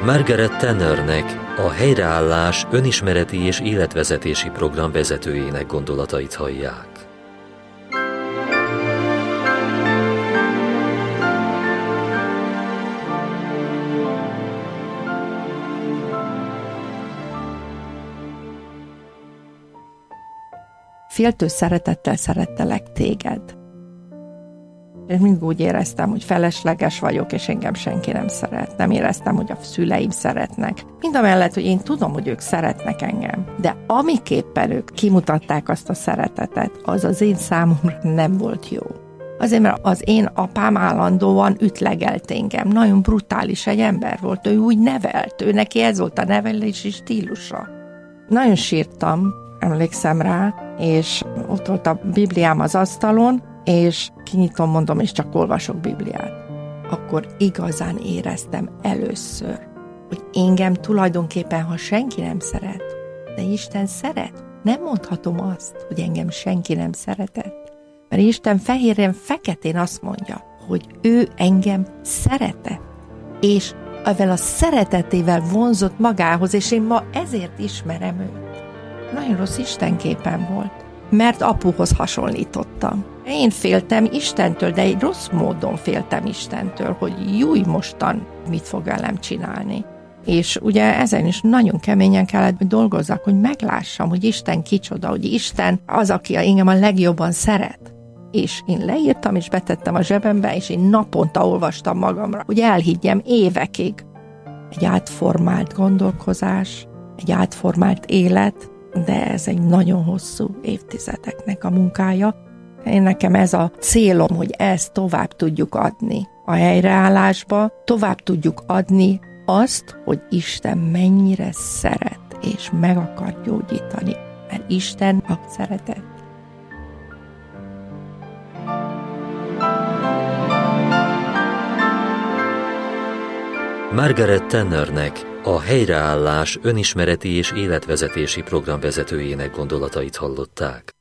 Margaret Tannernek, a Helyreállás önismereti és életvezetési program vezetőjének gondolatait hallják. Féltő szeretettel szerettelek téged. Én mindig úgy éreztem, hogy felesleges vagyok, és engem senki nem szeret. Nem éreztem, hogy a szüleim szeretnek. Mindamellett, hogy én tudom, hogy ők szeretnek engem. De amiképpen ők kimutatták azt a szeretetet, az az én számomra nem volt jó. Azért, mert az én apám állandóan ütlegelt engem. Nagyon brutális egy ember volt. Ő úgy nevelt. Ő neki ez volt a nevelési stílusa. Nagyon sírtam, emlékszem rá, és ott volt a Bibliám az asztalon, és kinyitom, mondom, és csak olvasok Bibliát. Akkor igazán éreztem először, hogy engem tulajdonképpen, ha senki nem szeret, de Isten szeret, nem mondhatom azt, hogy engem senki nem szeretett. Mert Isten fehéren feketén azt mondja, hogy ő engem szeretett, és ezzel a szeretetével vonzott magához, és én ma ezért ismerem őt. Nagyon rossz istenképen volt, mert apuhoz hasonlítottam. Én féltem Istentől, de egy rossz módon féltem Istentől, hogy júj, mostan mit fog velem csinálni. És ugye ezen is nagyon keményen kellett, hogy dolgozzak, hogy meglássam, hogy Isten kicsoda, hogy Isten az, aki engem a legjobban szeret. És én leírtam, és betettem a zsebembe, és én naponta olvastam magamra, hogy elhiggyem évekig. Egy átformált gondolkozás, egy átformált élet, de ez egy nagyon hosszú évtizedeknek a munkája. Nekem ez a célom, hogy ezt tovább tudjuk adni a helyreállásba, tovább tudjuk adni azt, hogy Isten mennyire szeret, és meg akar gyógyítani, mert Isten a szeretet. Margaret Tannernek, a Helyreállás önismereti és életvezetési program vezetőjének gondolatait hallották.